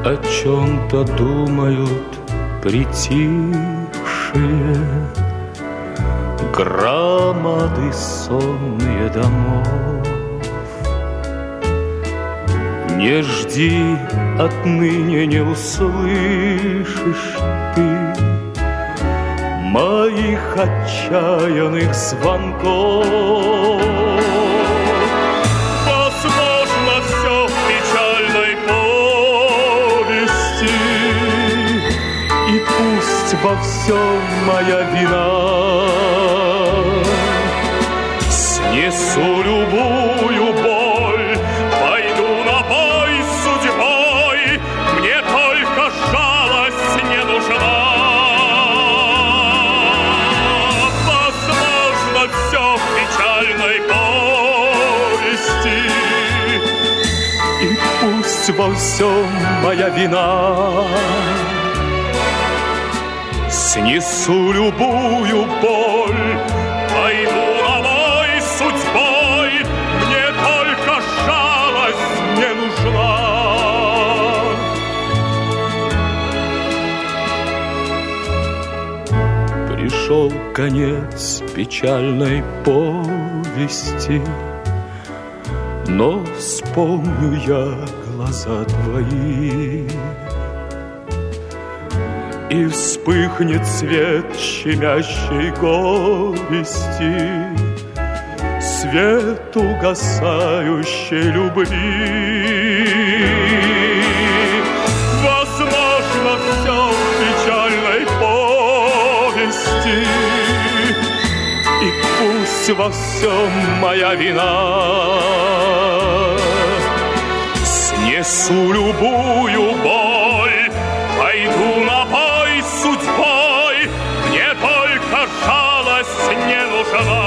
о чем-то думают притихшие громады сонные домов. Не жди, отныне не услышишь ты моих отчаянных звонков. Возможно, все в печальной повести, и пусть во всем моя вина. Снесу любую боль, пойду на бой с судьбой, мне только жалость не нужна. Возможно, все в печальной повести, и пусть во всем моя вина. Снесу любую боль, пойду на бой с судьбой, мне только жалость не нужна. Пришел конец печальной повести, но вспомню я глаза твои, и вспыхнет свет щемящей горести, свет угасающей любви. Возможно, все в печальной повести, и пусть во всем моя вина. Снесу любую боль, пойду на бой с судьбой, мне только жалость не нужна.